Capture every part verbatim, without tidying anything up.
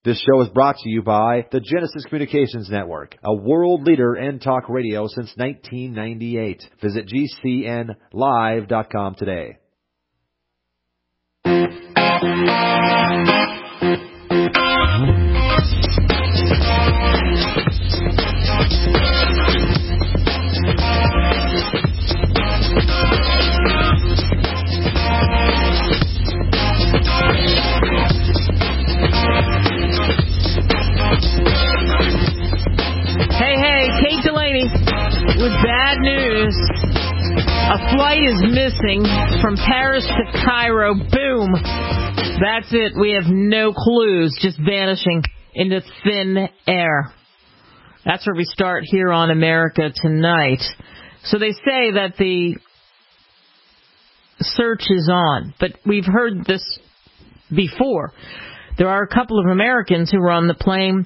This show is brought to you by the Genesis Communications Network, a world leader in talk radio since nineteen ninety-eight. Visit G C N live dot com today. With bad news, a flight is missing from Paris to Cairo. Boom. That's it. We have no clues, just vanishing into thin air. That's where we start here on America Tonight. So they say that the search is on, but we've heard this before. There are a couple of Americans who were on the plane,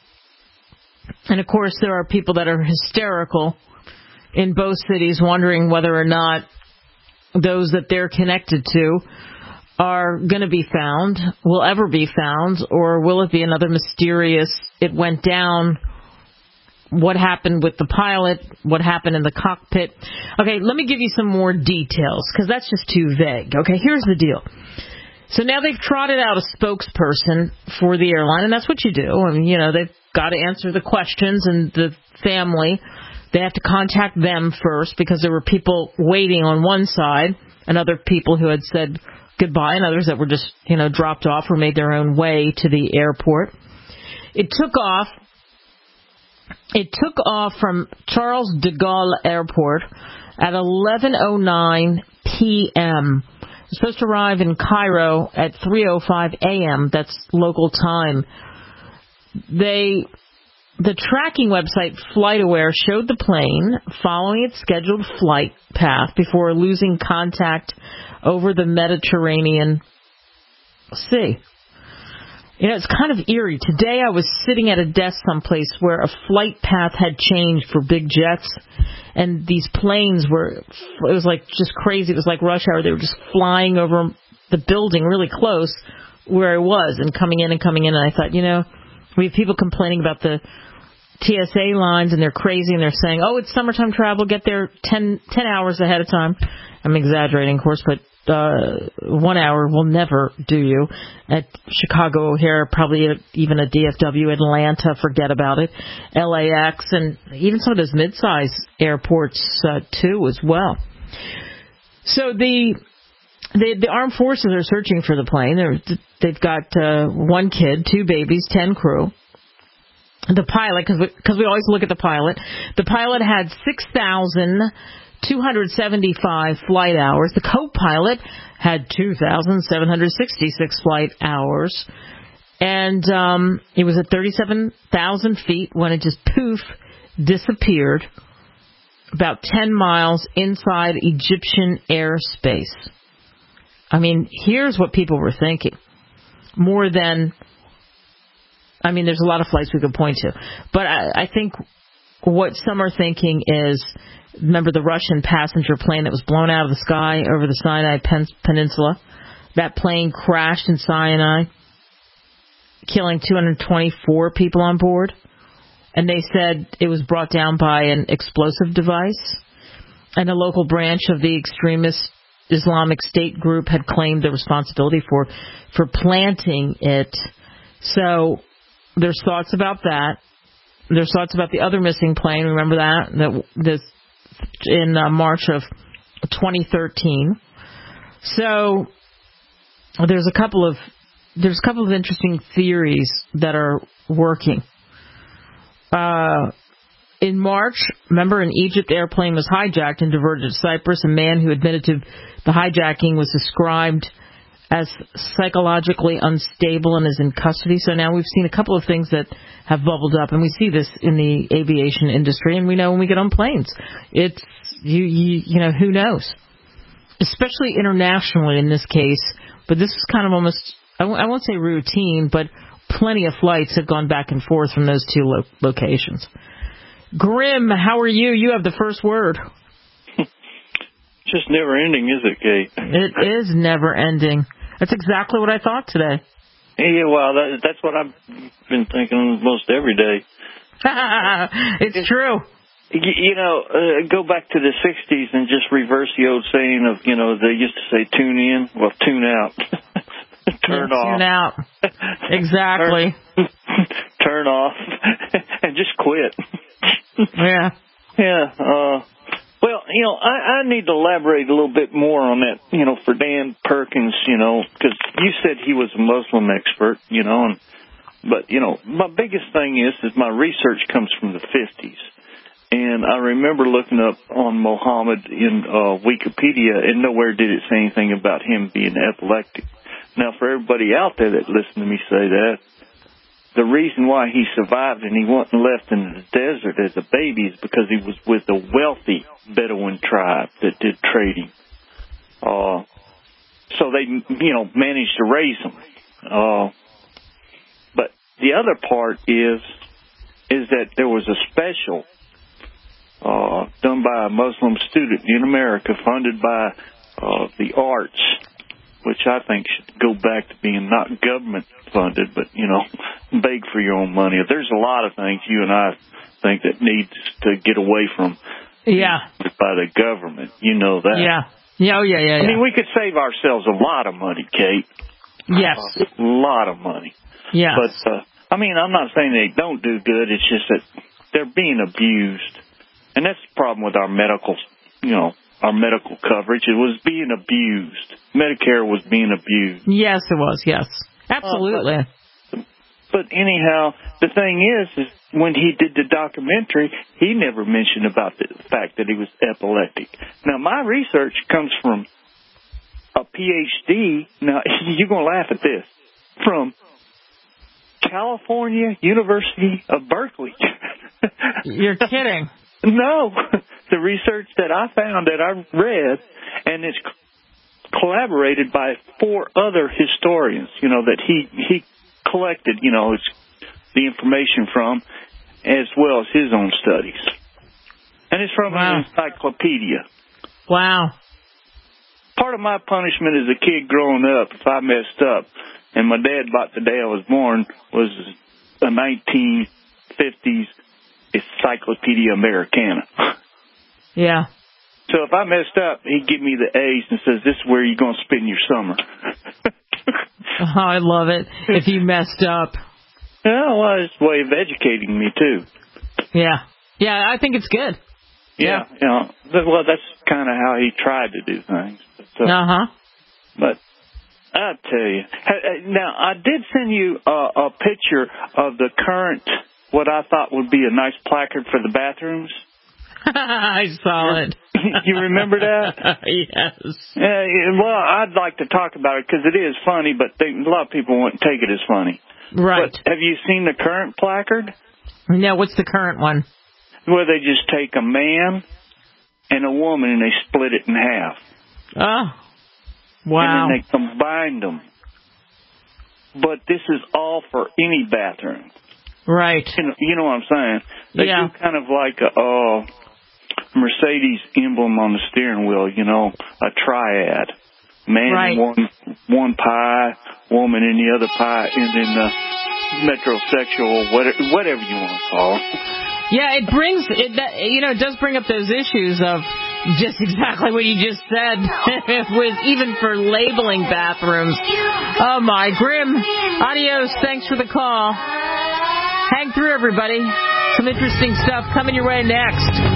and of course there are people that are hysterical in both cities, wondering whether or not those that they're connected to are going to be found, will ever be found, or will it be another mysterious, it went down, what happened with the pilot, what happened in the cockpit. Okay, let me give you some more details, because that's just too vague. Okay, here's the deal. So now they've trotted out a spokesperson for the airline, and that's what you do. I mean, you know, they've got to answer the questions, and the family, they have to contact them first because there were people waiting on one side and other people who had said goodbye and others that were just, you know, dropped off or made their own way to the airport. It took off. It took off from Charles de Gaulle Airport at eleven oh nine p.m. It was supposed to arrive in Cairo at three oh five a.m. That's local time. They... The tracking website FlightAware showed the plane following its scheduled flight path before losing contact over the Mediterranean Sea. You know, it's kind of eerie. Today I was sitting at a desk someplace where a flight path had changed for big jets, and these planes were, it was like just crazy. It was like rush hour. They were just flying over the building really close where I was and coming in and coming in, and I thought, you know, we have people complaining about the T S A lines, and they're crazy, and they're saying, oh, it's summertime travel, get there ten, ten hours ahead of time. I'm exaggerating, of course, but uh, one hour will never do you. At Chicago O'Hare, probably a, even a D F W, Atlanta, forget about it, L A X, and even some of those mid-size airports, uh, too, as well. So the, the the armed forces are searching for the plane. They're, they've got uh, one kid, two babies, ten crew. The pilot, because we, 'cause we always look at the pilot, the pilot had six thousand two hundred seventy-five flight hours. The co-pilot had two thousand seven hundred sixty-six flight hours. And um, it was at thirty-seven thousand feet when it just poof, disappeared about ten miles inside Egyptian airspace. I mean, here's what people were thinking. More than... I mean, there's a lot of flights we could point to. But I, I think what some are thinking is, remember the Russian passenger plane that was blown out of the sky over the Sinai Pen- Peninsula? That plane crashed in Sinai, killing two hundred twenty-four people on board. And they said it was brought down by an explosive device. And a local branch of the extremist Islamic State group had claimed the responsibility for, for planting it. So... There's thoughts about that. There's thoughts about the other missing plane. Remember that? That this in uh, March of twenty thirteen. So there's a couple of there's a couple of interesting theories that are working. Uh, in March, remember, an Egypt airplane was hijacked and diverted to Cyprus. A man who admitted to the hijacking was described as psychologically unstable and is in custody. So now we've seen a couple of things that have bubbled up, and we see this in the aviation industry, and we know when we get on planes. It's, you, you, you know, who knows? Especially internationally in this case, but this is kind of almost, I, w- I won't say routine, but plenty of flights have gone back and forth from those two lo- locations. Grim, how are you? You have the first word. Just never ending, is it, Kate? It is never ending. That's exactly what I thought today. Yeah, well, that, that's what I've been thinking most every day. It's true. You, you know, uh, go back to the sixties and just reverse the old saying of, you know, they used to say tune in, well, tune out. Turn yeah, off. Tune out. Exactly. Turn, turn off and just quit. Yeah. Yeah. Uh, well, you know, I, I need to elaborate a little bit more on that, you know, for Dan Perkins, you know, because you said he was a Muslim expert, you know, and, but, you know, my biggest thing is, is my research comes from the fifties. And I remember looking up on Muhammad in uh, Wikipedia, and nowhere did it say anything about him being epileptic. Now, for everybody out there that listened to me say that, the reason why he survived and he wasn't left in the desert as a baby is because he was with a wealthy Bedouin tribe that did trading. Uh, so they, you know, managed to raise him. Uh, but the other part is, is that there was a special Uh, done by a Muslim student in America, funded by uh, the arts, which I think should go back to being not government funded, but, you know, beg for your own money. There's a lot of things you and I think that needs to get away from yeah. by the government. You know that. Yeah. Yeah, oh, yeah, yeah, yeah. I mean, we could save ourselves a lot of money, Kate. Yes. Uh, a lot of money. Yes. But, uh, I mean, I'm not saying they don't do good. It's just that they're being abused. And that's the problem with our medical, you know, our medical coverage. It was being abused. Medicare was being abused. Yes, it was. Yes, absolutely. Uh, but, but anyhow, the thing is, is when he did the documentary, he never mentioned about the fact that he was epileptic. Now, my research comes from a P H D. Now, you're going to laugh at this. From California University of Berkeley. You're kidding. No, the research that I found that I read, and it's collaborated by four other historians, you know, that he, he collected, you know, it's the information from, as well as his own studies. And it's from wow. an encyclopedia. Wow. Part of my punishment as a kid growing up, if I messed up, and my dad bought the day I was born, was a nineteen fifties Encyclopedia Americana. Yeah. So if I messed up, he'd give me the A's and says, this is where you're going to spend your summer. Oh, I love it. If you messed up. Yeah, well, it's a way of educating me, too. Yeah. Yeah, I think it's good. Yeah. Yeah. You know, well, that's kind of how he tried to do things. So, uh-huh. But I'll tell you. Now, I did send you a, a picture of the current, what I thought would be a nice placard for the bathrooms. I saw it. You remember that? Yes. Uh, well, I'd like to talk about it because it is funny, but they, a lot of people won't take it as funny. Right. But have you seen the current placard? No, what's the current one? Where they just take a man and a woman and they split it in half. Oh, wow. And then they combine them. But this is all for any bathroom. Right. You know, you know what I'm saying? They yeah. do kind of like a uh, Mercedes emblem on the steering wheel, you know, a triad. Man right. in one, one pie, woman in the other pie, and then the metrosexual, whatever, whatever you want to call it. Yeah, it brings, it, that, you know, it does bring up those issues of just exactly what you just said, with even for labeling bathrooms. Oh, my. Grim, adios. Thanks for the call. Hang through, everybody. Some interesting stuff coming your way next.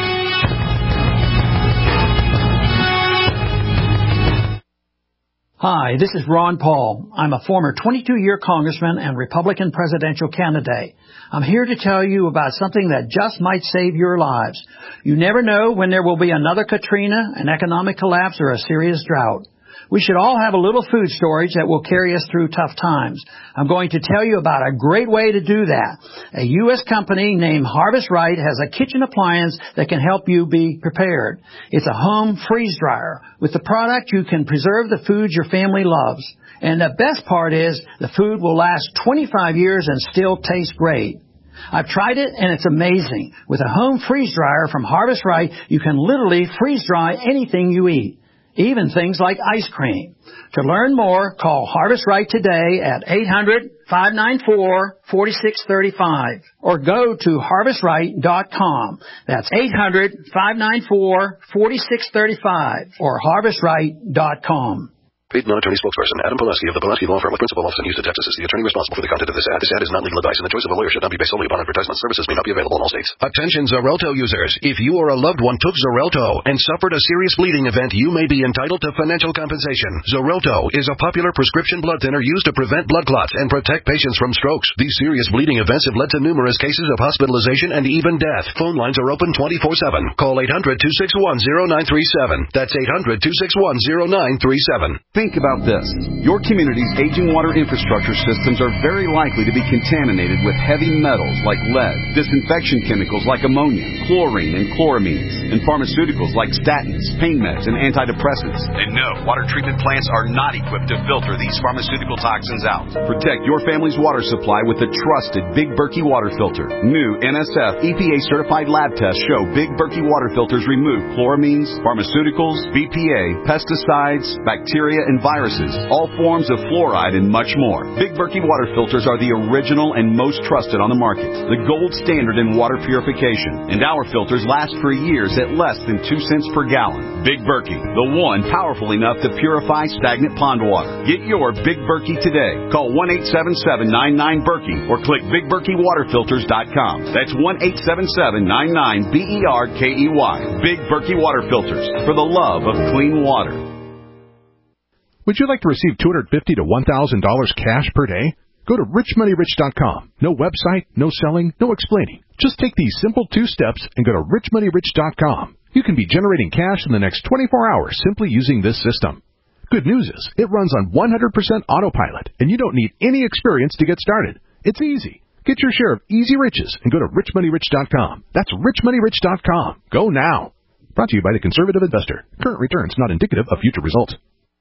Hi, this is Ron Paul. I'm a former twenty-two-year congressman and Republican presidential candidate. I'm here to tell you about something that just might save your lives. You never know when there will be another Katrina, an economic collapse, or a serious drought. We should all have a little food storage that will carry us through tough times. I'm going to tell you about a great way to do that. A U S company named Harvest Right has a kitchen appliance that can help you be prepared. It's a home freeze dryer. With the product, you can preserve the foods your family loves. And the best part is the food will last twenty-five years and still taste great. I've tried it, and it's amazing. With a home freeze dryer from Harvest Right, you can literally freeze dry anything you eat. even things like ice cream. To learn more, call Harvest Right today at eight hundred, five nine four, four six three five or go to harvest right dot com. That's eight hundred, five nine four, four six three five or harvest right dot com. Paid non-attorney spokesperson Adam Pulaski of the Pulaski Law Firm with principal office in Houston, Texas is the attorney responsible for the content of this ad. This ad is not legal advice, and the choice of a lawyer should not be based solely upon advertisement. Services may not be available in all states. Attention Xarelto users. If you or a loved one took Xarelto and suffered a serious bleeding event, you may be entitled to financial compensation. Xarelto is a popular prescription blood thinner used to prevent blood clots and protect patients from strokes. These serious bleeding events have led to numerous cases of hospitalization and even death. Phone lines are open twenty-four seven. Call eight hundred, two six one, zero nine three seven. That's eight hundred, two six one, zero nine three seven. Think about this. Your community's aging water infrastructure systems are very likely to be contaminated with heavy metals like lead, disinfection chemicals like ammonia, chlorine and chloramines, and pharmaceuticals like statins, pain meds, and antidepressants. And no, water treatment plants are not equipped to filter these pharmaceutical toxins out. Protect your family's water supply with the trusted Big Berkey water filter. New N S F E P A certified lab tests show Big Berkey water filters remove chloramines, pharmaceuticals, B P A, pesticides, bacteria, and viruses, all forms of fluoride, and much more. Big Berkey water filters are the original and most trusted on the market, the gold standard in water purification, and our filters last for years at less than two cents per gallon. Big Berkey, the one powerful enough to purify stagnant pond water. Get your Big Berkey today. Call one eight seven seven, nine nine, Berkey or click big berkey water filters dot com. That's one eight seven seven, nine nine, B E R K E Y. Big Berkey water filters, for the love of clean water. Would you like to receive two hundred fifty dollars to one thousand dollars cash per day? Go to rich money rich dot com. No website, no selling, no explaining. Just take these simple two steps and go to rich money rich dot com. You can be generating cash in the next twenty-four hours simply using this system. Good news is, it runs on one hundred percent autopilot, and you don't need any experience to get started. It's easy. Get your share of easy riches and go to rich money rich dot com. That's rich money rich dot com. Go now. Brought to you by the Conservative Investor. Current returns not indicative of future results.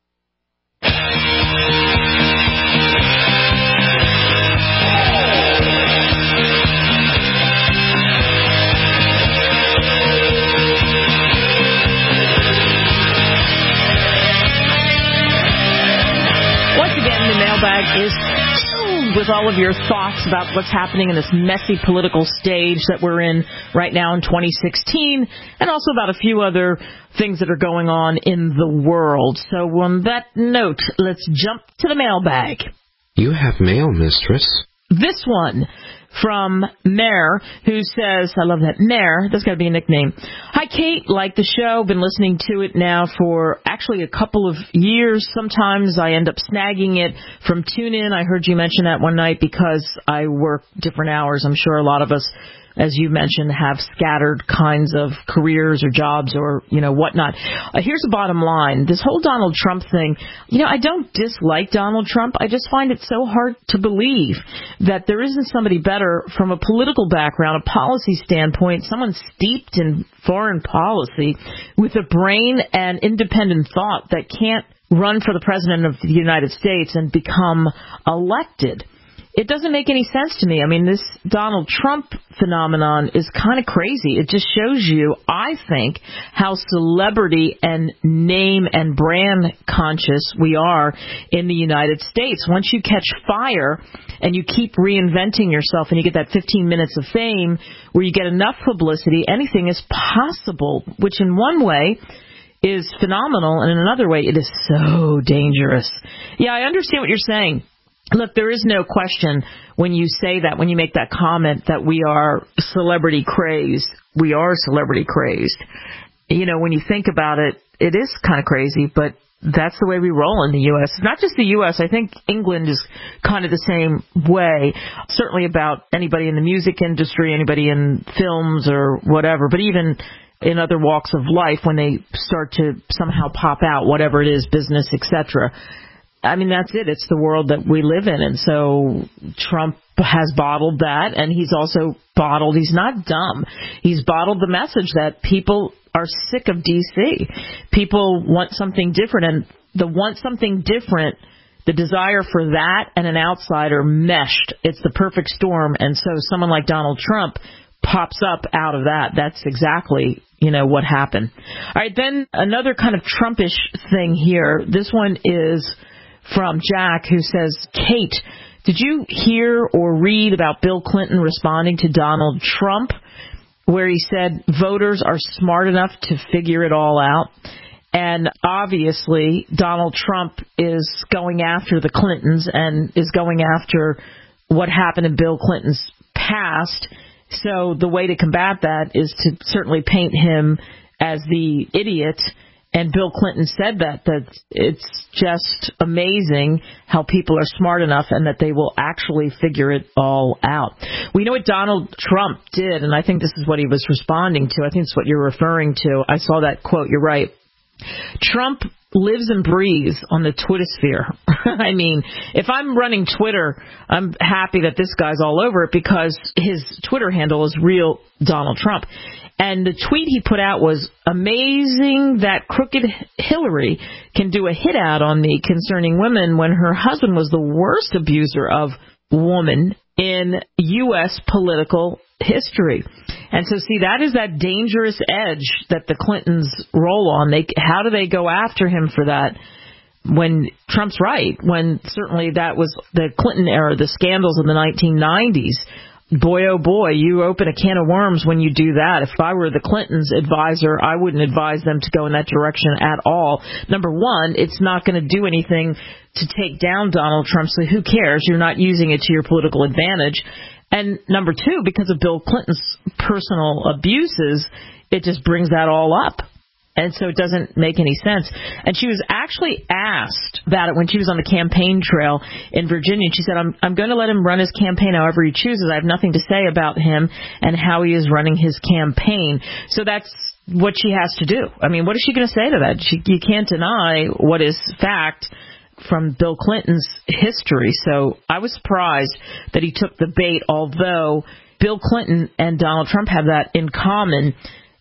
Once again, the mailbag is filled with all of your thoughts about what's happening in this messy political stage that we're in right now in twenty sixteen, and also about a few other things that are going on in the world. So on that note, let's jump to the mailbag. You have mail, mistress. This one from Mare, who says, I love that, Mare, that's got to be a nickname. Hi, Kate, like the show, been listening to it now for actually a couple of years. Sometimes I end up snagging it from TuneIn. I heard you mention that one night because I work different hours. I'm sure a lot of us, as you mentioned, have scattered kinds of careers or jobs or, you know, whatnot. Uh, here's the bottom line. This whole Donald Trump thing, you know, I don't dislike Donald Trump. I just find it so hard to believe that there isn't somebody better from a political background, a policy standpoint, someone steeped in foreign policy with a brain and independent thought that can't run for the president of the United States and become elected. It doesn't make any sense to me. I mean, this Donald Trump phenomenon is kind of crazy. It just shows you, I think, how celebrity and name and brand conscious we are in the United States. Once you catch fire and you keep reinventing yourself and you get that fifteen minutes of fame where you get enough publicity, anything is possible, which in one way is phenomenal, and in another way it is so dangerous. Yeah, I understand what you're saying. Look, there is no question when you say that, when you make that comment that we are celebrity crazed. We are celebrity crazed. You know, when you think about it, it is kind of crazy, but that's the way we roll in the U S. Not just the U S. I think England is kind of the same way, certainly about anybody in the music industry, anybody in films or whatever, but even in other walks of life when they start to somehow pop out, whatever it is, business, et cetera. I mean, that's it. It's the world that we live in. And so Trump has bottled that, and he's also bottled, he's not dumb. He's bottled the message that people are sick of D C. People want something different, and the want something different, the desire for that and an outsider meshed. It's the perfect storm. And so someone like Donald Trump pops up out of that. That's exactly, you know, what happened. All right, then another kind of Trumpish thing here. This one is from Jack, who says, Kate, did you hear or read about Bill Clinton responding to Donald Trump, where he said voters are smart enough to figure it all out? And obviously, Donald Trump is going after the Clintons and is going after what happened in Bill Clinton's past. So the way to combat that is to certainly paint him as the idiot. And Bill Clinton said that, that it's just amazing how people are smart enough and that they will actually figure it all out. We know what Donald Trump did, and I think this is what he was responding to. I think it's what you're referring to. I saw that quote. You're right. Trump lives and breathes on the Twittersphere. I mean, if I'm running Twitter, I'm happy that this guy's all over it because his Twitter handle is real Donald Trump. And the tweet he put out was amazing that crooked Hillary can do a hit out on me concerning women when her husband was the worst abuser of woman in U S political history. And so, see, that is that dangerous edge that the Clintons roll on. They, how do they go after him for that? When Trump's right, when certainly that was the Clinton era, the scandals of the nineteen nineties. Boy, oh boy, you open a can of worms when you do that. If I were the Clintons' advisor, I wouldn't advise them to go in that direction at all. Number one, it's not going to do anything to take down Donald Trump, so who cares? You're not using it to your political advantage. And number two, because of Bill Clinton's personal abuses, it just brings that all up. And so it doesn't make any sense. And she was actually asked about it when she was on the campaign trail in Virginia. She said, I'm, I'm going to let him run his campaign however he chooses. I have nothing to say about him and how he is running his campaign. So that's what she has to do. I mean, what is she going to say to that? She, you can't deny what is fact from Bill Clinton's history. So I was surprised that he took the bait, although Bill Clinton and Donald Trump have that in common,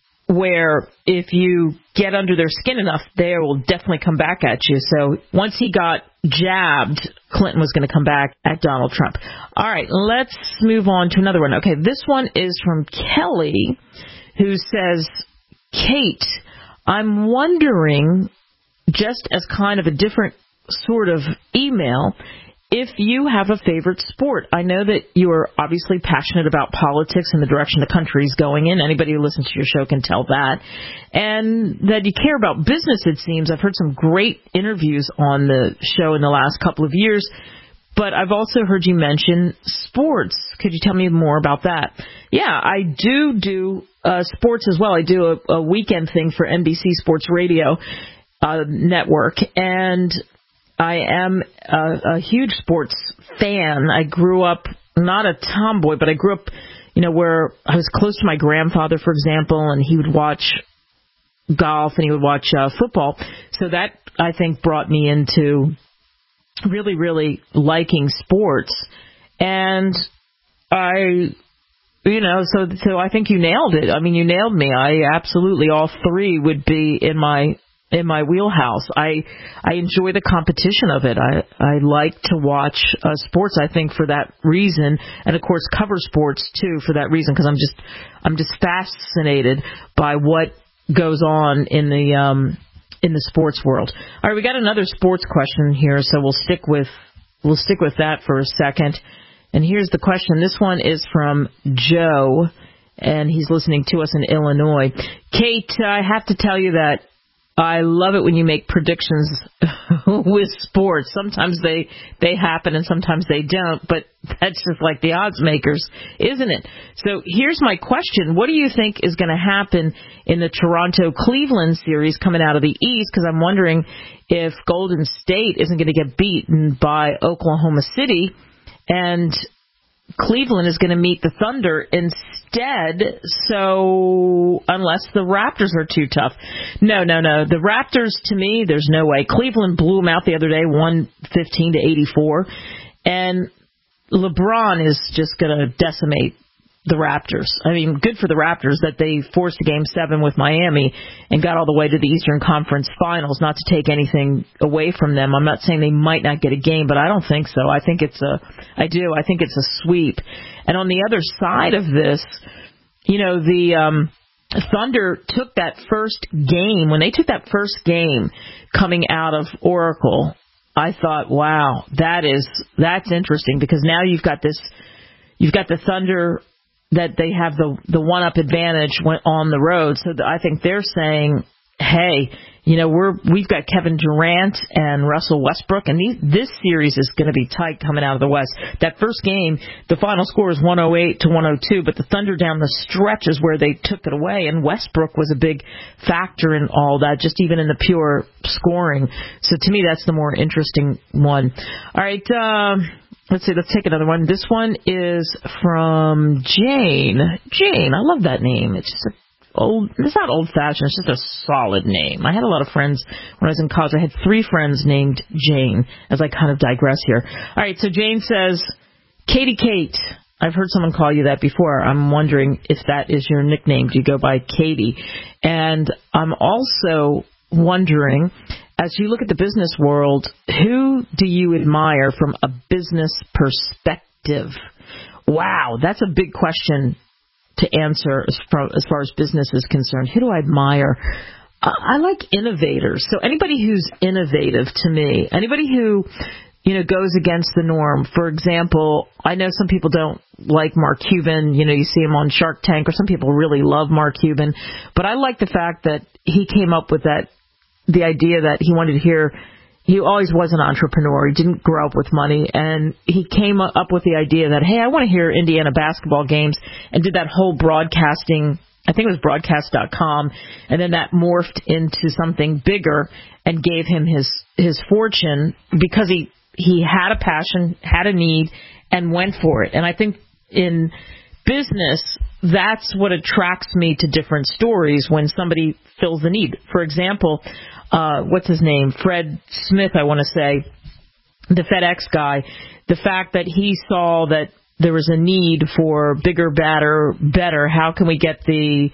where if you get under their skin enough, they will definitely come back at you. So once he got jabbed, Clinton was going to come back at Donald Trump. All right, let's move on to another one. Okay, this one is from Kelly, who says, Kate, I'm wondering, just as kind of a different sort of email, if you have a favorite sport. I know that you are obviously passionate about politics and the direction the country is going in. Anybody who listens to your show can tell that. And that you care about business, it seems. I've heard some great interviews on the show in the last couple of years. But I've also heard you mention sports. Could you tell me more about that? Yeah, I do do uh, sports as well. I do a, a weekend thing for N B C Sports Radio uh, Network. And I am a, a huge sports fan. I grew up, not a tomboy, but I grew up, you know, where I was close to my grandfather, for example, and he would watch golf and he would watch uh, football. So that, I think, brought me into really, really liking sports. And I, you know, so so I think you nailed it. I mean, you nailed me. I absolutely, all three would be in my in my wheelhouse. I I enjoy the competition of it. I, I like to watch uh, sports, I think, for that reason, and of course cover sports too for that reason, because I'm just I'm just fascinated by what goes on in the um in the sports world. All right, we got another sports question here, so we'll stick with we'll stick with that for a second. And here's the question. This one is from Joe, and he's listening to us in Illinois. Kate, I have to tell you that I love it when you make predictions with sports. Sometimes they, they happen and sometimes they don't, but that's just like the odds makers, isn't it? So here's my question. What do you think is going to happen in the Toronto-Cleveland series coming out of the East? Because I'm wondering if Golden State isn't going to get beaten by Oklahoma City, and Cleveland is going to meet the Thunder instead, so unless the Raptors are too tough. No, no, no. The Raptors, to me, there's no way. Cleveland blew them out the other day, one fifteen to eighty-four, and LeBron is just going to decimate the Raptors. I mean, good for the Raptors that they forced a game seven with Miami and got all the way to the Eastern Conference Finals, not to take anything away from them. I'm not saying they might not get a game, but I don't think so. I think it's a, I do, I think it's a sweep. And on the other side of this, you know, the um, Thunder took that first game, when they took that first game coming out of Oracle, I thought, wow, that is, that's interesting, because now you've got this, you've got the Thunder that they have the the one-up advantage when on the road. So I think they're saying, hey, you know, we're we've got Kevin Durant and Russell Westbrook, and these, this series is going to be tight coming out of the West. That first game, the final score is one oh eight to one oh two, but the Thunder down the stretch is where they took it away, and Westbrook was a big factor in all that, just even in the pure scoring. So to me, that's the more interesting one. All right. Um, Let's see, let's take another one. This one is from Jane. Jane, I love that name. It's just a old, it's not old-fashioned, it's just a solid name. I had a lot of friends when I was in college. I had three friends named Jane, as I kind of digress here. All right, so Jane says, Katie Kate. I've heard someone call you that before. I'm wondering if that is your nickname. Do you go by Katie? And I'm also wondering, as you look at the business world, who do you admire from a business perspective? Wow, that's a big question to answer as far as, far as business is concerned. Who do I admire? Uh, I like innovators. So anybody who's innovative to me, anybody who, you know, goes against the norm. For example, I know some people don't like Mark Cuban. You know, you see him on Shark Tank, or some people really love Mark Cuban. But I like the fact that he came up with that, the idea that he wanted to hear, he always was an entrepreneur. He didn't grow up with money, and he came up with the idea that, hey, I want to hear Indiana basketball games, and did that whole broadcasting, I think it was broadcast dot com, and then that morphed into something bigger and gave him his, his fortune because he, he had a passion, had a need, and went for it. And I think in business, that's what attracts me to different stories, when somebody fills the need. For example, uh, what's his name? Fred Smith, I want to say, the FedEx guy, the fact that he saw that there was a need for bigger, better, better. How can we get the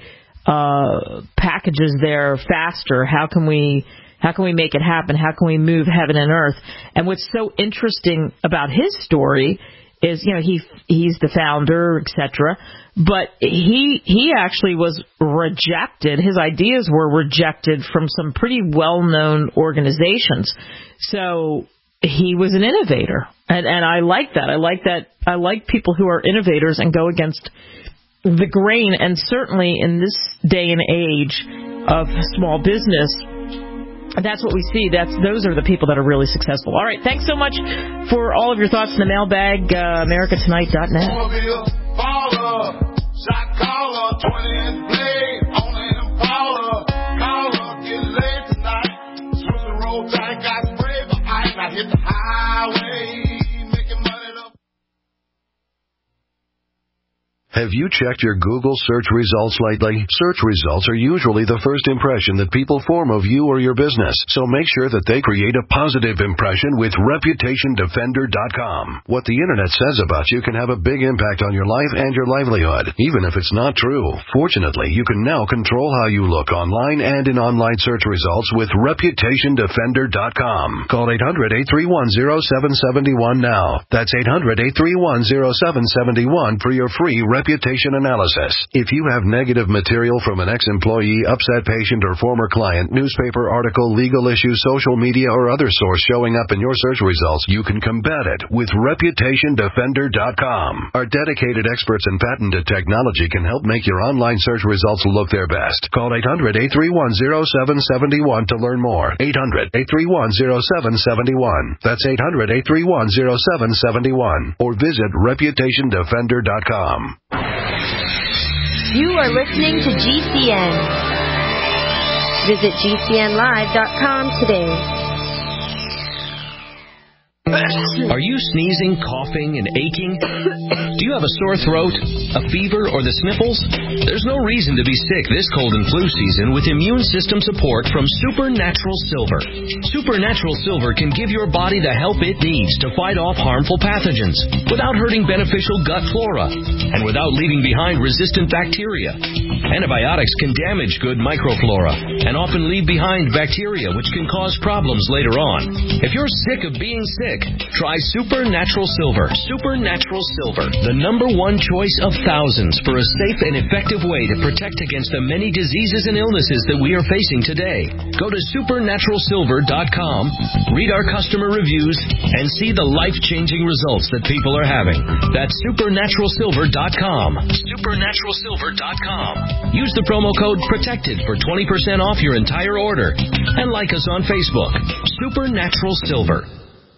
uh, packages there faster? How can we How can we make it happen? How can we move heaven and earth? And what's so interesting about his story is, you know, he he's the founder, et cetera. But he he actually was rejected. His ideas were rejected from some pretty well-known organizations. So he was an innovator, and and I like that. I like that. I like people who are innovators and go against the grain. And certainly in this day and age of small business, that's what we see. That's those are the people that are really successful. All right, thanks so much for all of your thoughts in the mailbag. Uh, America Tonight dot net. Have you checked your Google search results lately? Search results are usually the first impression that people form of you or your business, so make sure that they create a positive impression with Reputation Defender dot com. What the Internet says about you can have a big impact on your life and your livelihood, even if it's not true. Fortunately, you can now control how you look online and in online search results with Reputation Defender dot com. Call eight hundred, eight three one, zero seven seven one now. That's eight hundred, eight three one, zero seven seven one for your free reputation analysis. If you have negative material from an ex-employee, upset patient, or former client, newspaper article, legal issue, social media, or other source showing up in your search results, you can combat it with Reputation Defender dot com. Our dedicated experts in patented technology can help make your online search results look their best. Call eight hundred, eight three one, zero seven seven one to learn more. eight hundred, eight three one, zero seven seven one. That's eight hundred, eight three one, zero seven seven one. Or visit Reputation Defender dot com. You are listening to G C N. Visit G C N live dot com today. Are you sneezing, coughing, and aching? Do you have a sore throat, a fever, or the sniffles? There's no reason to be sick this cold and flu season with immune system support from Supernatural Silver. Supernatural Silver can give your body the help it needs to fight off harmful pathogens without hurting beneficial gut flora and without leaving behind resistant bacteria. Antibiotics can damage good microflora and often leave behind bacteria which can cause problems later on. If you're sick of being sick, try Supernatural Silver. Supernatural Silver. the number one choice of thousands for a safe and effective way to protect against the many diseases and illnesses that we are facing today. Go to supernatural silver dot com, read our customer reviews, and see the life-changing results that people are having. That's supernatural silver dot com. supernatural silver dot com. Use the promo code PROTECTED for twenty percent off your entire order. And like us on Facebook, Supernatural Silver.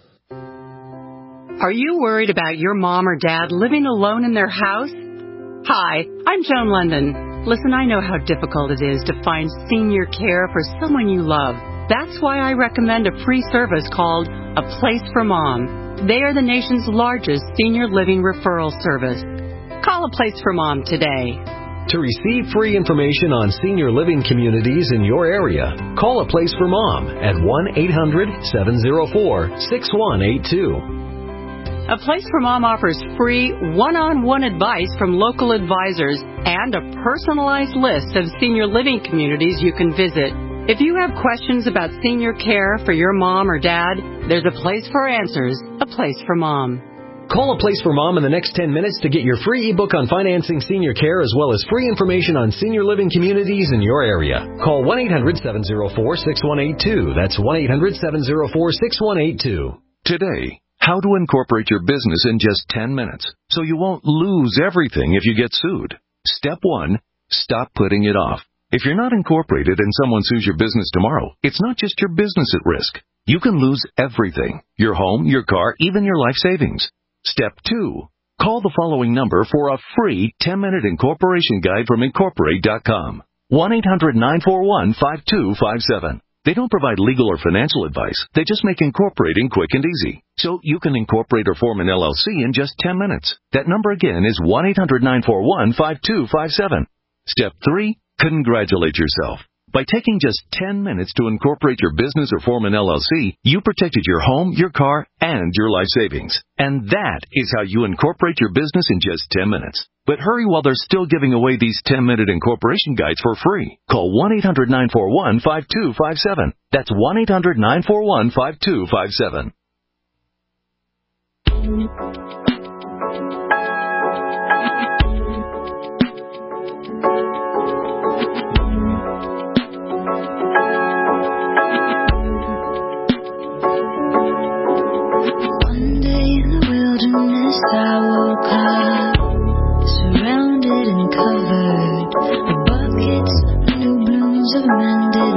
Are you worried about your mom or dad living alone in their house? Hi, I'm Joan London. Listen, I know how difficult it is to find senior care for someone you love. That's why I recommend a free service called A Place for Mom. They are the nation's largest senior living referral service. Call A Place for Mom today. To receive free information on senior living communities in your area, call A Place for Mom at one eight hundred seven oh four six one eight two. A Place for Mom offers free one-on-one advice from local advisors and a personalized list of senior living communities you can visit. If you have questions about senior care for your mom or dad, there's a place for answers, A Place for Mom. Call A Place for Mom in the next ten minutes to get your free ebook on financing senior care as well as free information on senior living communities in your area. Call one eight hundred seven oh four six one eight two. That's one eight hundred seven oh four six one eight two. Today, how to incorporate your business in just ten minutes so you won't lose everything if you get sued. Step one, stop putting it off. If you're not incorporated and someone sues your business tomorrow, it's not just your business at risk. You can lose everything, your home, your car, even your life savings. Step two, call the following number for a free ten-minute incorporation guide from incorporate dot com. one eight hundred nine four one five two five seven. They don't provide legal or financial advice. They just make incorporating quick and easy. So you can incorporate or form an L L C in just ten minutes. That number again is one eight hundred nine four one five two five seven. Step three, congratulate yourself. By taking just ten minutes to incorporate your business or form an L L C, you protected your home, your car, and your life savings. And that is how you incorporate your business in just ten minutes. But hurry while they're still giving away these ten-minute incorporation guides for free. Call one eight hundred nine four one five two five seven. That's one eight hundred nine four one five two five seven. I woke up, surrounded and covered with buckets of new blooms of mended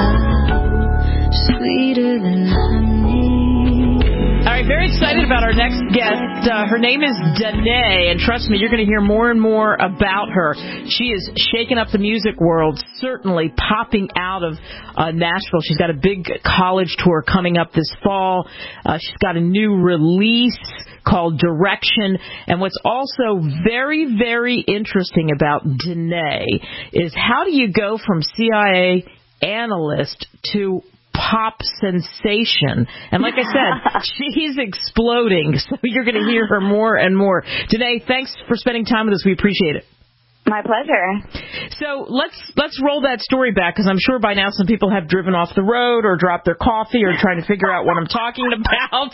love, sweeter than honey. All right, very excited about our next guest. Uh, her name is Danae, and trust me, you're going to hear more and more about her. She is shaking up the music world, certainly popping out of uh, Nashville. She's got a big college tour coming up this fall. Uh, she's got a new release called Direction. And what's also very, very interesting about Danae is how do you go from C I A analyst to pop sensation? And like I said, she's exploding, so you're going to hear her more and more. Danae, thanks for spending time with us. We appreciate it. My pleasure. So let's let's roll that story back, because I'm sure by now some people have driven off the road or dropped their coffee or trying to figure out what I'm talking about.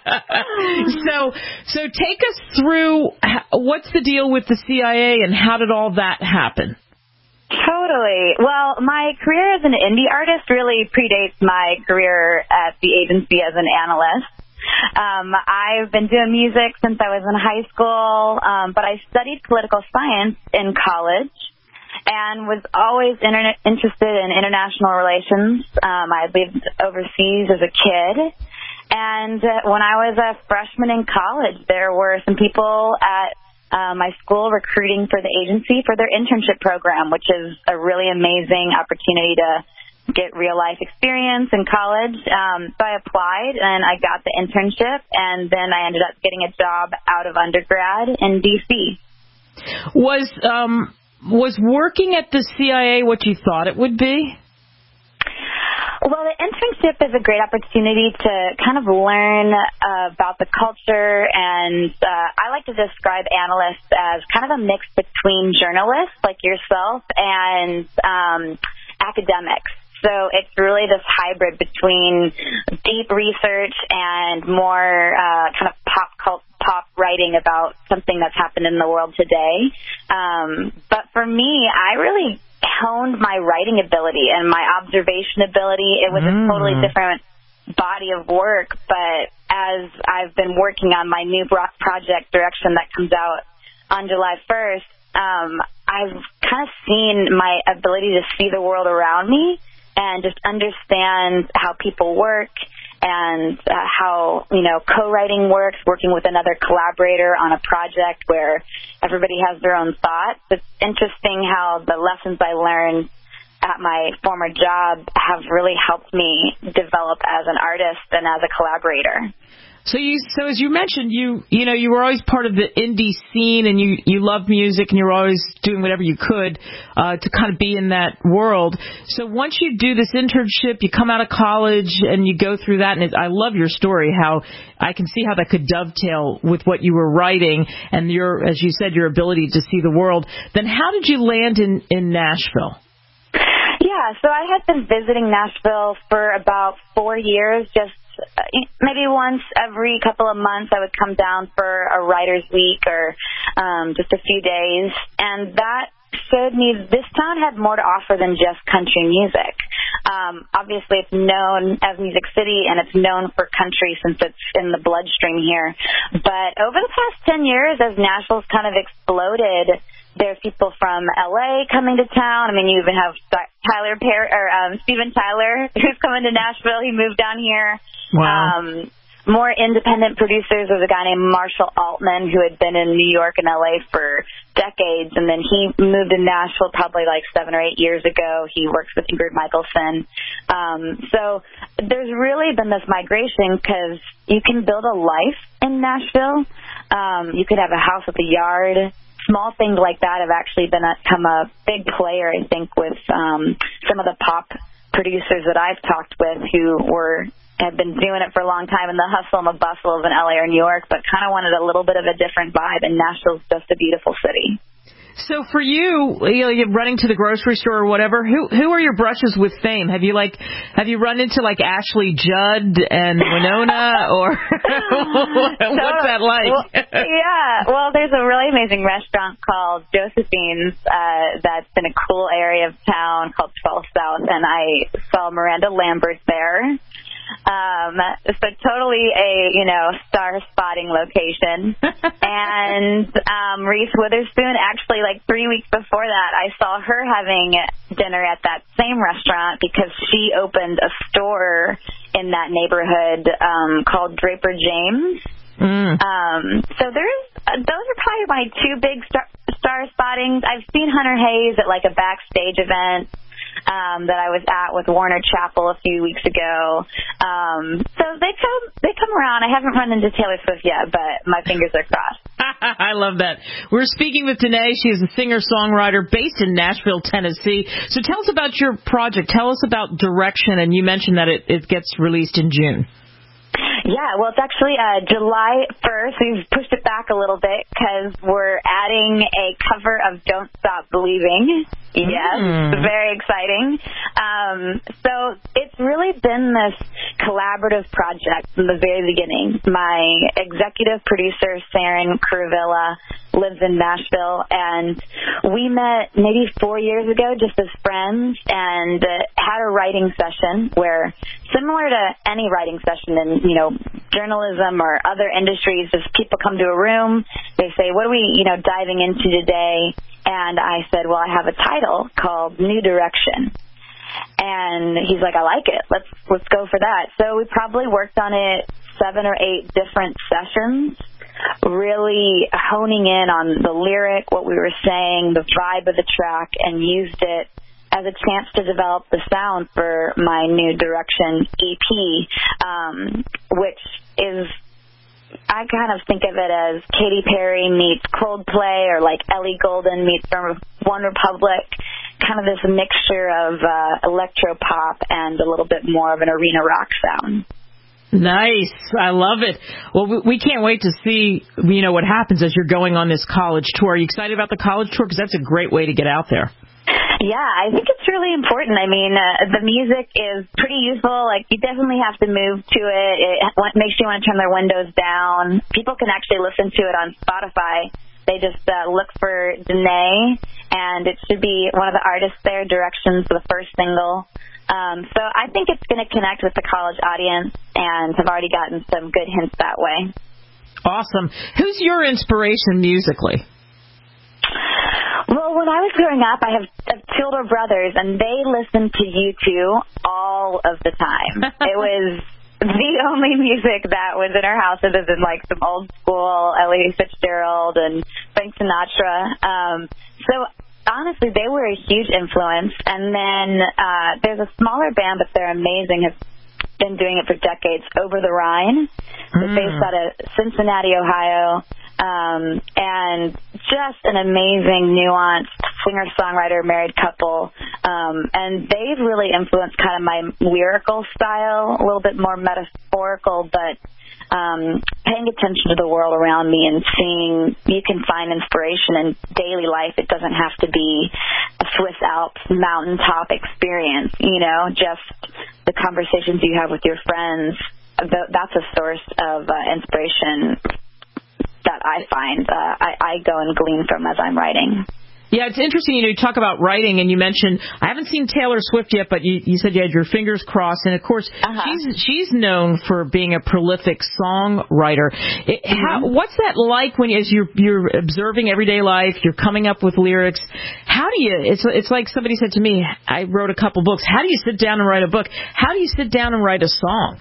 so so take us through what's the deal with the C I A and how did all that happen? Totally. Well, my career as an indie artist really predates my career at the agency as an analyst. Um, I've been doing music since I was in high school, um, but I studied political science in college and was always inter- interested in international relations. Um, I lived overseas as a kid. And uh, when I was a freshman in college, there were some people at Uh, my school recruiting for the agency for their internship program, which is a really amazing opportunity to get real-life experience in college. Um, so I applied, and I got the internship, and then I ended up getting a job out of undergrad in D C Was um, was working at the C I A what you thought it would be? Well, the internship is a great opportunity to kind of learn uh, about the culture, and uh, I like to describe analysts as kind of a mix between journalists like yourself and um, academics. So it's really this hybrid between deep research and more uh, kind of pop cult- pop writing about something that's happened in the world today. Um, but for me, I really honed my writing ability and my observation ability. It was mm. a totally different body of work, but as I've been working on my new project, Direction, that comes out on July first, um, I've kind of seen my ability to see the world around me and just understand how people work and uh, how, you know, co-writing works, working with another collaborator on a project where everybody has their own thoughts. It's interesting how the lessons I learned at my former job have really helped me develop as an artist and as a collaborator. So you, so as you mentioned, you, you know, you were always part of the indie scene, and you, you loved music, and you were always doing whatever you could uh, to kind of be in that world. So once you do this internship, you come out of college, and you go through that, and it, I love your story, how I can see how that could dovetail with what you were writing, and your, as you said, your ability to see the world. Then how did you land in, in Nashville? Yeah, so I had been visiting Nashville for about four years, just maybe once every couple of months I would come down for a writer's week or um, just a few days. And that showed me this town had more to offer than just country music. Um, obviously, it's known as Music City, and it's known for country since it's in the bloodstream here. But over the past ten years, as Nashville's kind of exploded, there's people from L A coming to town. I mean, you even have Tyler Perry, or um, Steven Tyler, who's coming to Nashville. He moved down here. Wow. Um, more independent producers. There's a guy named Marshall Altman who had been in New York and L A for decades, and then he moved to Nashville probably like seven or eight years ago. He works with Ingrid Michaelson. Um, so there's really been this migration because you can build a life in Nashville. Um, you could have a house with a yard. Small things like that have actually been a, become a big player, I think, with um, some of the pop producers that I've talked with who were have been doing it for a long time in the hustle and the bustle of an L A or New York, but kind of wanted a little bit of a different vibe, and Nashville's just a beautiful city. So for you, you know, you're running to the grocery store or whatever, who who are your brushes with fame? Have you like have you run into like Ashley Judd and Winona, or what's that like? Well, yeah, well, there's a really amazing restaurant called Josephine's uh, that's in a cool area of town called twelve South, and I saw Miranda Lambert there. Um, so totally a, you know, star spotting location. And um, Reese Witherspoon, actually like three weeks before that, I saw her having dinner at that same restaurant because she opened a store in that neighborhood um, called Draper James. Mm. Um, so there's, uh, those are probably my two big star, star spottings. I've seen Hunter Hayes at like a backstage event Um, that I was at with Warner Chappell a few weeks ago. Um, so they come they come around. I haven't run into Taylor Swift yet, but my fingers are crossed. I love that. We're speaking with Danae. She is a singer-songwriter based in Nashville, Tennessee. So tell us about your project. Tell us about Direction, and you mentioned that it, it gets released in June. Yeah, well, it's actually uh, July first. We've pushed it back a little bit because we're adding a cover of Don't Stop Believing. Yes, mm. Very exciting. Um, so it's really been this collaborative project from the very beginning. My executive producer, Saren Kuruvilla, lives in Nashville, and we met maybe four years ago just as friends and uh, had a writing session where, similar to any writing session in, you know, journalism or other industries, just people come to a room, they say, what are we, you know, diving into today? And I said, well, I have a title called New Direction. And he's like, I like it. Let's let's go for that. So we probably worked on it seven or eight different sessions, really honing in on the lyric, what we were saying, the vibe of the track, and used it as a chance to develop the sound for my New Direction E P, um, which is, I kind of think of it as Katy Perry meets Coldplay, or like Ellie Goulding meets One Republic, kind of this mixture of uh, electro pop and a little bit more of an arena rock sound. Nice. I love it. Well, we can't wait to see, you know, what happens as you're going on this college tour. Are you excited about the college tour? Because that's a great way to get out there. Yeah, I think it's really important. I mean, uh, the music is pretty useful. Like, you definitely have to move to it. It makes you want to turn their windows down. People can actually listen to it on Spotify. They just uh, look for Danae, and it should be one of the artists there, Directions, the first single. Um, so I think it's going to connect with the college audience, and have already gotten some good hints that way. Awesome. Who's your inspiration musically? Well, when I was growing up, I have, have two older brothers, and they listened to U two all of the time. It was the only music that was in our house other than, like, some old school Ella Fitzgerald and Frank Sinatra. Um, so, honestly, they were a huge influence. And then uh, there's a smaller band, but they're amazing, have been doing it for decades, Over the Rhine. They're based out of Cincinnati, Ohio. Um, and just an amazing, nuanced singer-songwriter married couple. Um, and they've really influenced kind of my lyrical style, a little bit more metaphorical, but um, paying attention to the world around me and seeing you can find inspiration in daily life. It doesn't have to be a Swiss Alps mountaintop experience, you know, just the conversations you have with your friends. That's a source of uh, inspiration that I find uh, I, I go and glean from as I'm writing. Yeah, it's interesting. You know, you talk about writing, and you mentioned I haven't seen Taylor Swift yet, but you, you said you had your fingers crossed. And of course, uh-huh. she's she's known for being a prolific songwriter. It, mm-hmm. how, what's that like when as you're you're observing everyday life, you're coming up with lyrics? How do you? It's it's like somebody said to me. I wrote a couple books. How do you sit down and write a book? How do you sit down and write a song?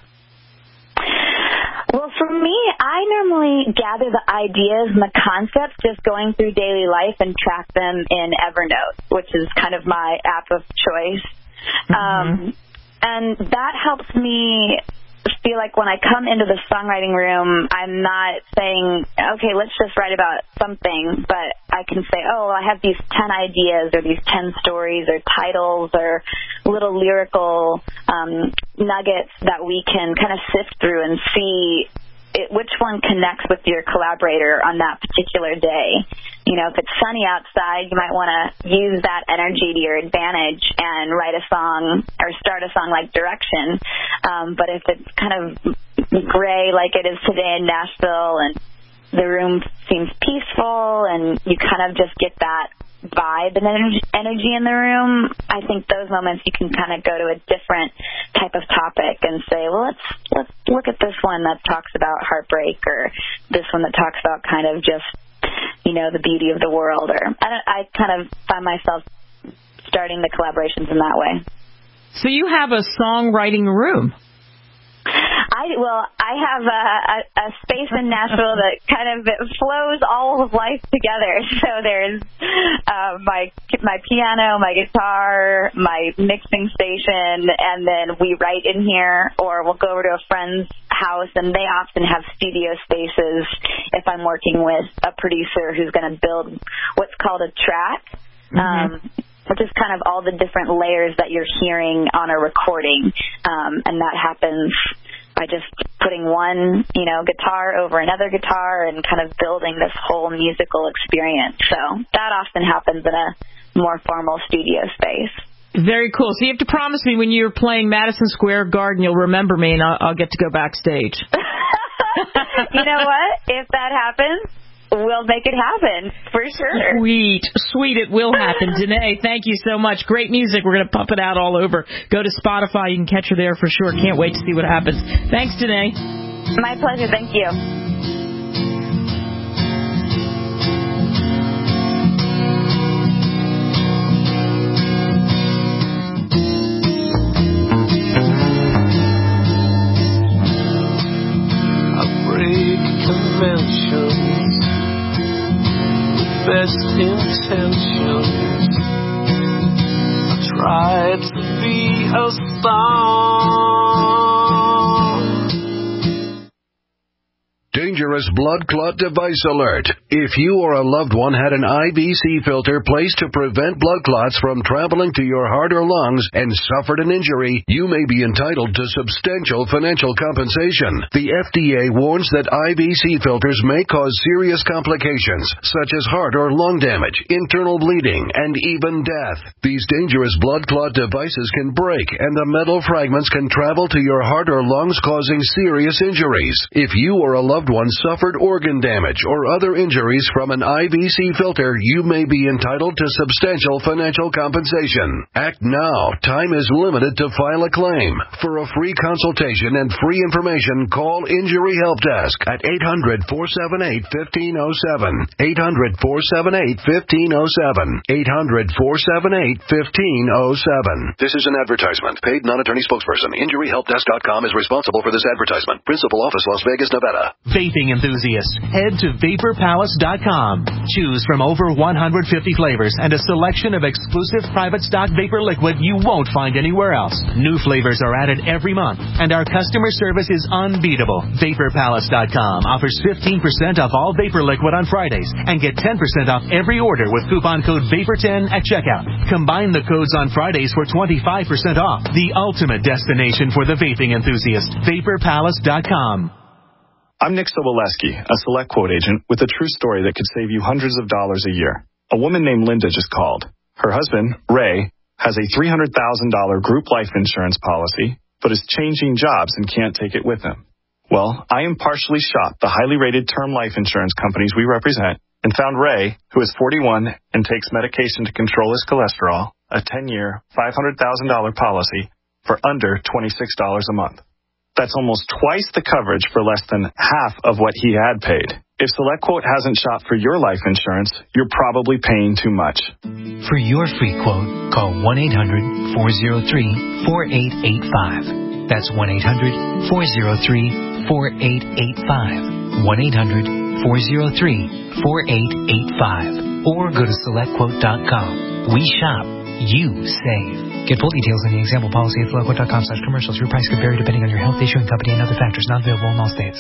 Well, for me, I normally gather the ideas and the concepts just going through daily life and track them in Evernote, which is kind of my app of choice. Mm-hmm. Um, and that helps me feel like when I come into the songwriting room, I'm not saying, okay, let's just write about something, but I can say, oh, I have these ten ideas or these ten stories or titles or little lyrical um, nuggets that we can kind of sift through and see it, which one connects with your collaborator on that particular day. You know, if it's sunny outside, you might want to use that energy to your advantage and write a song or start a song like Direction. Um, but if it's kind of gray like it is today in Nashville and the room seems peaceful and you kind of just get that vibe and energy in the room, I think those moments you can kind of go to a different type of topic and say, well, let's let's look at this one that talks about heartbreak, or this one that talks about kind of just, you know, the beauty of the world. Or I, don't, I kind of find myself starting the collaborations in that way. So you have a songwriting room. I well, I have a, a, a space in Nashville that kind of flows all of life together. So there's uh, my my piano, my guitar, my mixing station, and then we write in here, or we'll go over to a friend's house, and they often have studio spaces if I'm working with a producer who's going to build what's called a track. Mm-hmm. Um, which is kind of all the different layers that you're hearing on a recording. Um, and that happens by just putting one, you know, guitar over another guitar and kind of building this whole musical experience. So that often happens in a more formal studio space. Very cool. So you have to promise me when you're playing Madison Square Garden, you'll remember me and I'll, I'll get to go backstage. You know what? If that happens, we'll make it happen, for sure. Sweet. Sweet, it will happen. Danae, thank you so much. Great music. We're going to pump it out all over. Go to Spotify. You can catch her there for sure. Can't wait to see what happens. Thanks, Danae. My pleasure. Thank you. I break conventions, best intentions. I tried to be a star. Do dangerous blood clot device alert. If you or a loved one had an I V C filter placed to prevent blood clots from traveling to your heart or lungs and suffered an injury, you may be entitled to substantial financial compensation. The F D A warns that I V C filters may cause serious complications, such as heart or lung damage, internal bleeding, and even death. These dangerous blood clot devices can break, and the metal fragments can travel to your heart or lungs, causing serious injuries. If you or a loved one suffered organ damage or other injuries from an I V C filter, you may be entitled to substantial financial compensation. Act now. Time is limited to file a claim. For a free consultation and free information, call Injury Help Desk at eight hundred, four seven eight, one five zero seven. eight hundred, four seven eight, one five zero seven. eight hundred, four seven eight, one five zero seven. This is an advertisement. Paid non-attorney spokesperson. Injury Help Desk dot com is responsible for this advertisement. Principal office, Las Vegas, Nevada. Vaping enthusiasts, head to vapor palace dot com. Choose from over one hundred fifty flavors and a selection of exclusive private stock vapor liquid you won't find anywhere else. New flavors are added every month, and our customer service is unbeatable. vapor palace dot com offers fifteen percent off all vapor liquid on Fridays and get ten percent off every order with coupon code vapor ten at checkout. Combine the codes on Fridays for twenty-five percent off. The ultimate destination for the vaping enthusiast. vapor palace dot com. I'm Nick Soboleski, a Select Quote agent with a true story that could save you hundreds of dollars a year. A woman named Linda just called. Her husband, Ray, has a three hundred thousand dollars group life insurance policy, but is changing jobs and can't take it with him. Well, I impartially shopped the highly rated term life insurance companies we represent and found Ray, who is forty-one and takes medication to control his cholesterol, a ten-year, five hundred thousand dollars policy for under twenty-six dollars a month. That's almost twice the coverage for less than half of what he had paid. If SelectQuote hasn't shopped for your life insurance, you're probably paying too much. For your free quote, call one eight hundred, four oh three, four eight eight five. That's one eight hundred, four oh three, four eight eight five. one eight hundred, four oh three, four eight eight five. Or go to select quote dot com. We shop. You save. Get full details in the example policy at select quote dot com slash commercials. Your price could vary depending on your health, issuing company, and other factors not available in all states.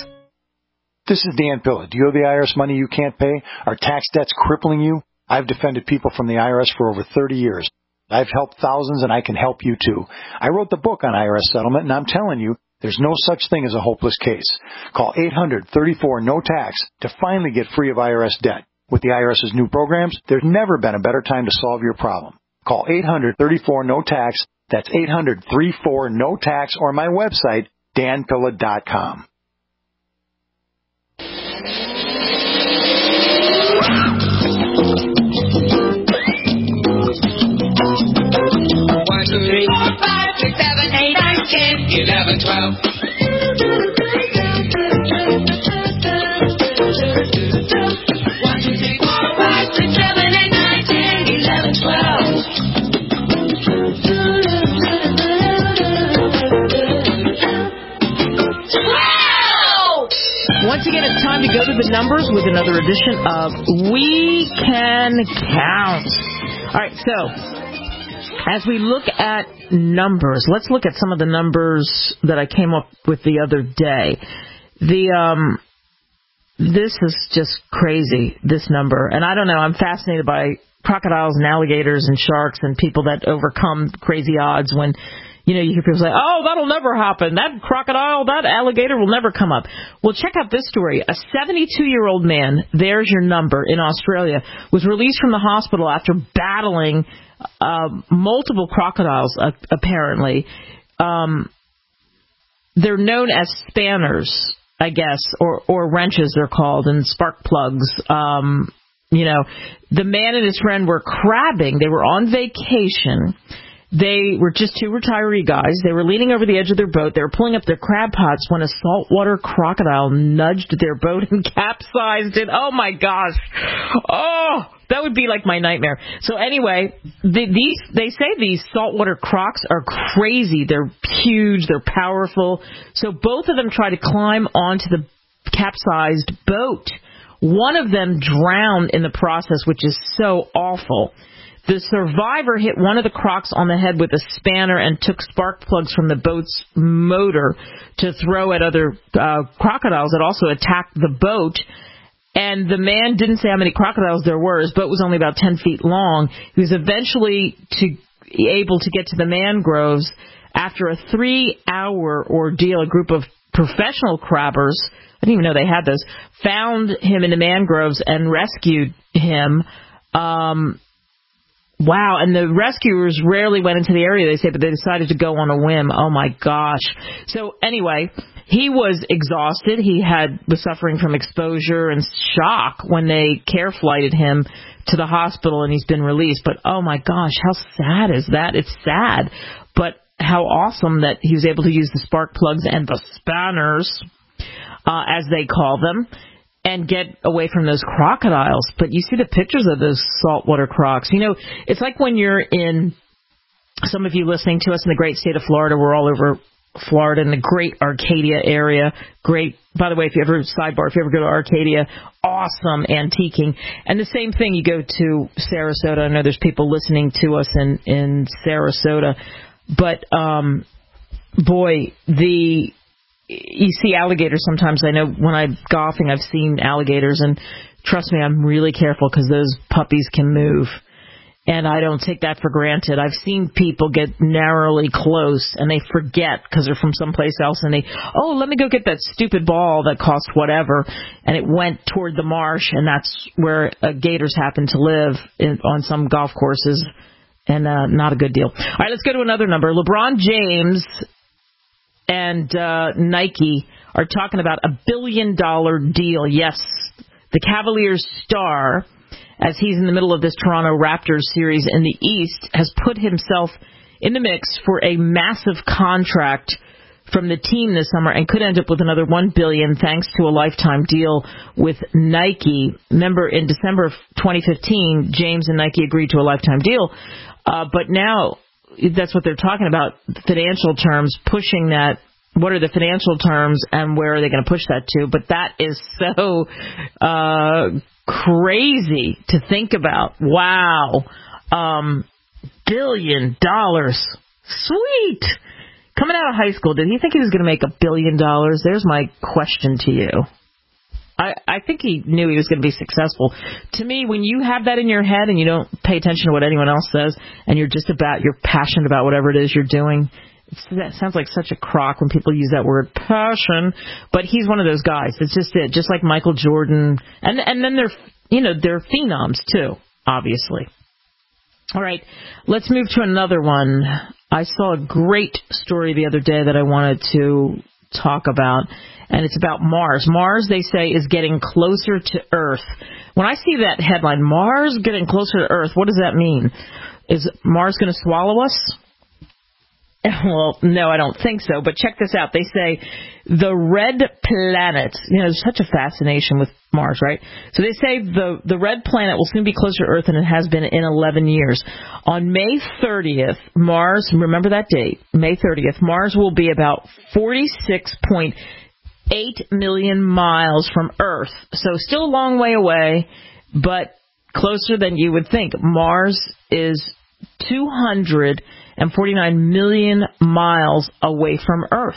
This is Dan Pilla. Do you owe the I R S money you can't pay? Are tax debts crippling you? I've defended people from the I R S for over thirty years. I've helped thousands, and I can help you too. I wrote the book on I R S settlement, and I'm telling you, there's no such thing as a hopeless case. Call eight hundred, thirty-four, no tax to finally get free of I R S debt. With the IRS's new programs, there's never been a better time to solve your problem. Call eight hundred, thirty-four, no tax. That's eight hundred, thirty-four, no tax, or my website, dan pilla dot com. One, two, three, four, five, six, seven, eight, nine, ten, eleven, twelve. One, two, three, four, five, six, seven, eight, nine, ten, eleven, twelve. Once again, it's time to go to the numbers with another edition of We Can Count. All right, so as we look at numbers, let's look at some of the numbers that I came up with the other day. The um, this is just crazy, this number. And I don't know, I'm fascinated by crocodiles and alligators and sharks and people that overcome crazy odds when, you know, you hear people say, oh, that'll never happen. That crocodile, that alligator will never come up. Well, check out this story. A seventy-two-year-old man, there's your number, in Australia, was released from the hospital after battling uh, multiple crocodiles, uh, apparently. Um, they're known as spanners, I guess, or, or wrenches they're called, and spark plugs. Um, you know, the man and his friend were crabbing. They were on vacation. They were just two retiree guys. They were leaning over the edge of their boat. They were pulling up their crab pots when a saltwater crocodile nudged their boat and capsized it. Oh, my gosh. Oh, that would be like my nightmare. So anyway, the, these they say these saltwater crocs are crazy. They're huge. They're powerful. So both of them try to climb onto the capsized boat. One of them drowned in the process, which is so awful. The survivor hit one of the crocs on the head with a spanner and took spark plugs from the boat's motor to throw at other uh, crocodiles that also attacked the boat. And the man didn't say how many crocodiles there were. His boat was only about ten feet long. He was eventually to, able to get to the mangroves. After a three-hour ordeal, a group of professional crabbers, I didn't even know they had those, found him in the mangroves and rescued him. Um, wow, and the rescuers rarely went into the area, they say, but they decided to go on a whim. Oh, my gosh. So, anyway, he was exhausted. He had was suffering from exposure and shock when they care flighted him to the hospital, and he's been released. But, oh, my gosh, how sad is that? It's sad. But how awesome that he was able to use the spark plugs and the spanners, uh, as they call them, and get away from those crocodiles. But you see the pictures of those saltwater crocs. You know, it's like when you're in, some of you listening to us in the great state of Florida, we're all over Florida in the great Arcadia area. Great, by the way, if you ever, sidebar, if you ever go to Arcadia, awesome antiquing. And the same thing, you go to Sarasota. I know there's people listening to us in, in Sarasota. But, um, boy, the, you see alligators sometimes. I know when I'm golfing, I've seen alligators, and trust me, I'm really careful because those puppies can move. And I don't take that for granted. I've seen people get narrowly close, and they forget because they're from someplace else, and they, oh, let me go get that stupid ball that cost whatever, and it went toward the marsh, and that's where uh, gators happen to live in, on some golf courses. And uh, not a good deal. All right, let's go to another number. LeBron James and uh, Nike are talking about a billion-dollar deal. Yes, the Cavaliers star, as he's in the middle of this Toronto Raptors series in the East, has put himself in the mix for a massive contract from the team this summer and could end up with another one billion dollars thanks to a lifetime deal with Nike. Remember, in December of twenty fifteen, James and Nike agreed to a lifetime deal. Uh, but now that's what they're talking about, financial terms, pushing that. What are the financial terms and where are they going to push that to? But that is so uh, crazy to think about. Wow. Um, billion dollars. Sweet. Coming out of high school, did he think he was going to make a billion dollars? There's my question to you. I, I think he knew he was going to be successful. To me, when you have that in your head and you don't pay attention to what anyone else says, and you're just about, you're passionate about whatever it is you're doing, it's, that sounds like such a crock when people use that word, passion. But he's one of those guys. It's just it. Just like Michael Jordan. And, and then they're, you know, they're phenoms too, obviously. All right, let's move to another one. I saw a great story the other day that I wanted to talk about, and it's about Mars. Mars, they say, is getting closer to Earth. When I see that headline, Mars getting closer to Earth, what does that mean? Is Mars going to swallow us? Well, no, I don't think so, but check this out. They say the red planet, you know, there's such a fascination with Mars, right? So they say the, the red planet will soon be closer to Earth than it has been in eleven years. On May thirtieth, Mars, remember that date, May thirtieth, Mars will be about forty-six point eight million miles from Earth. So still a long way away, but closer than you would think. Mars is two hundred forty-nine million miles away from Earth.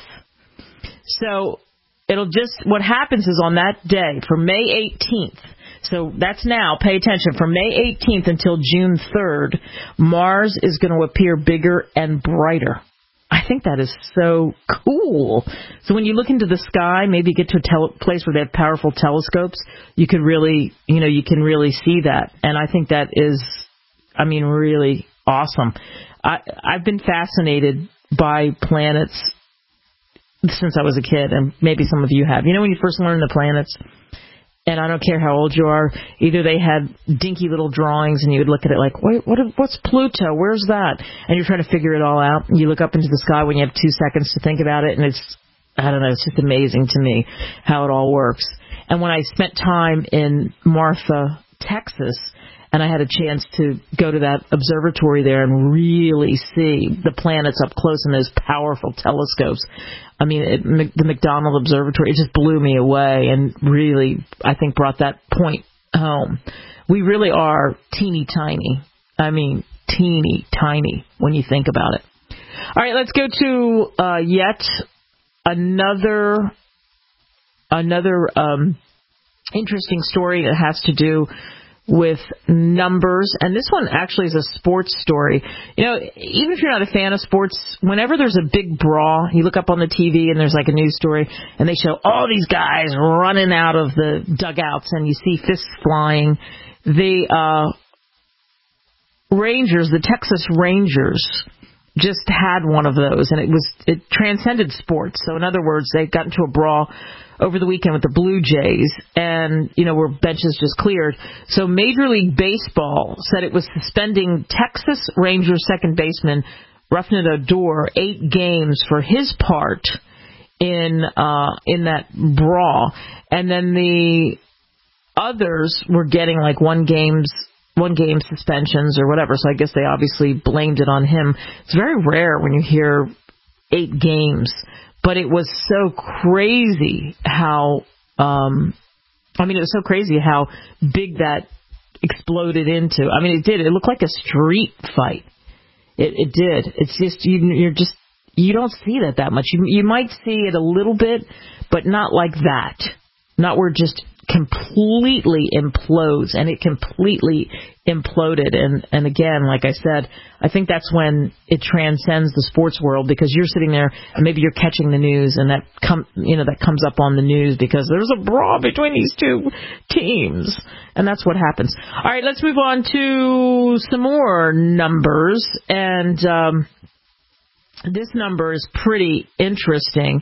So it'll just, what happens is on that day, from May eighteenth, so that's now, pay attention, from May eighteenth until June third, Mars is going to appear bigger and brighter. I think that is so cool. So when you look into the sky, maybe get to a tel- place where they have powerful telescopes, you could really, you know, you can really see that. And I think that is, I mean, really awesome. I, I've been fascinated by planets since I was a kid, and maybe some of you have. You know when you first learn the planets, and I don't care how old you are, either they had dinky little drawings, and you would look at it like, wait, what? What's Pluto? Where's that? And you're trying to figure it all out. And you look up into the sky when you have two seconds to think about it, and it's, I don't know, it's just amazing to me how it all works. And when I spent time in Marfa, Texas, and I had a chance to go to that observatory there and really see the planets up close in those powerful telescopes. I mean, it, the McDonald Observatory, it just blew me away and really, I think, brought that point home. We really are teeny tiny I mean, teeny tiny when you think about it. All right, let's go to uh, yet another another um, interesting story that has to do with numbers, and this one actually is a sports story. You know, even if you're not a fan of sports, whenever there's a big brawl, you look up on the T V and there's like a news story, and they show all these guys running out of the dugouts, and you see fists flying. The uh, Rangers, the Texas Rangers, just had one of those, and it was it transcended sports. So in other words, they got into a brawl over the weekend with the Blue Jays, and, you know, where benches just cleared. So Major League Baseball said it was suspending Texas Rangers second baseman Rougned Odor eight games for his part in uh, in that brawl, and then the others were getting like one game's one game suspensions or whatever. So I guess they obviously blamed it on him. It's very rare when you hear eight games. But it was so crazy how, um, I mean, it was so crazy how big that exploded into. I mean, it did. It looked like a street fight. It, it did. It's just, you, you're just, you don't see that that much. You, you might see it a little bit, but not like that. Not where it just completely implodes, and it completely imploded. And, and again, like I said, I think that's when it transcends the sports world, because you're sitting there and maybe you're catching the news, and that come you know that comes up on the news because there's a brawl between these two teams, and that's what happens. All right, let's move on to some more numbers, and um, this number is pretty interesting.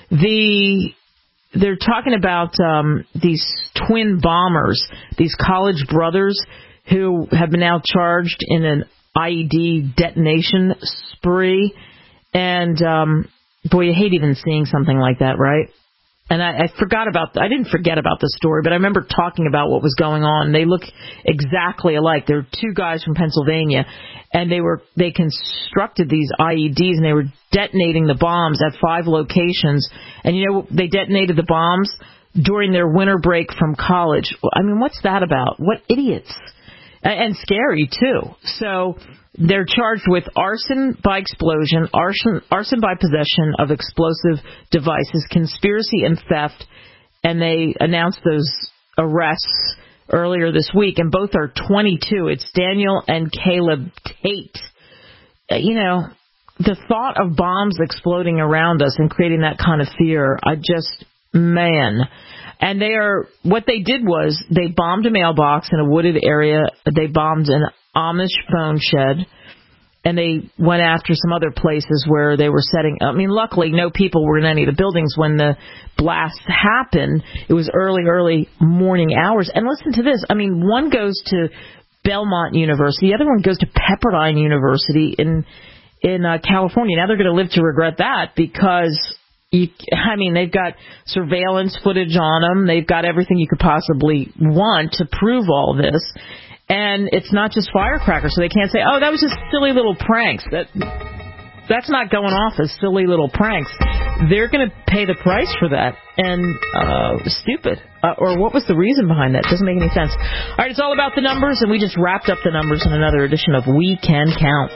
The They're talking about um, these twin bombers, these college brothers who have been now charged in an I E D detonation spree. And, um, boy, you hate even seeing something like that, right? And I, I forgot about, I didn't forget about the story, but I remember talking about what was going on. They look exactly alike. They're two guys from Pennsylvania, and they were, they constructed these I E Ds, and they were detonating the bombs at five locations. And, you know, they detonated the bombs during their winter break from college. I mean, what's that about? What idiots. And scary, too. So they're charged with arson by explosion, arson, arson by possession of explosive devices, conspiracy and theft, and they announced those arrests earlier this week, and both are twenty-two. It's Daniel and Caleb Tate. You know, the thought of bombs exploding around us and creating that kind of fear, I just, man. And they are, what they did was they bombed a mailbox in a wooded area. They bombed an Amish phone shed, and they went after some other places where they were setting. I mean, luckily, no people were in any of the buildings when the blast happened. It was early, early morning hours. And listen to this. I mean, one goes to Belmont University. The other one goes to Pepperdine University in in uh, California. Now they're going to live to regret that, because You, I mean, they've got surveillance footage on them. They've got everything you could possibly want to prove all this. And it's not just firecrackers, so they can't say, oh, that was just silly little pranks. That That's not going off as silly little pranks. They're going to pay the price for that. And uh, stupid. Uh, or what was the reason behind that? Doesn't make any sense. All right, it's all about the numbers, and we just wrapped up the numbers in another edition of We Can Count.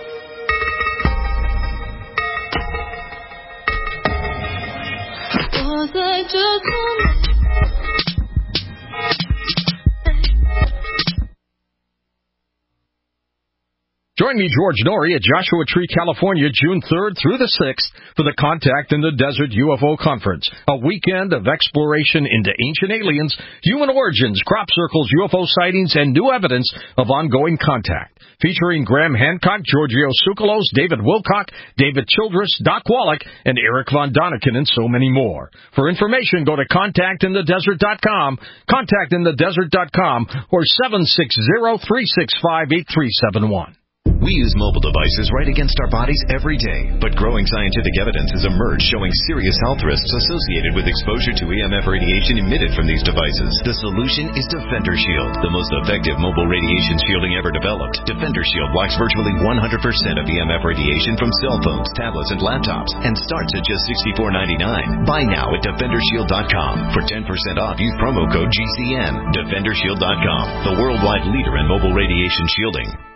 Was I just one? Join me, George Norrie, at Joshua Tree, California, June third through the sixth for the Contact in the Desert U F O Conference, a weekend of exploration into ancient aliens, human origins, crop circles, U F O sightings, and new evidence of ongoing contact. Featuring Graham Hancock, Giorgio Tsoukalos, David Wilcock, David Childress, Doc Wallach, and Eric Von Daniken, and so many more. For information, go to contact in the desert dot com, contact in the desert dot com, or seven six zero, three six five, eight three seven one. We use mobile devices right against our bodies every day, but growing scientific evidence has emerged showing serious health risks associated with exposure to E M F radiation emitted from these devices. The solution is Defender Shield, the most effective mobile radiation shielding ever developed. Defender Shield blocks virtually one hundred percent of E M F radiation from cell phones, tablets, and laptops, and starts at just sixty-four ninety-nine. Buy now at defender shield dot com. For ten percent off, use promo code G C N. defender shield dot com, the worldwide leader in mobile radiation shielding.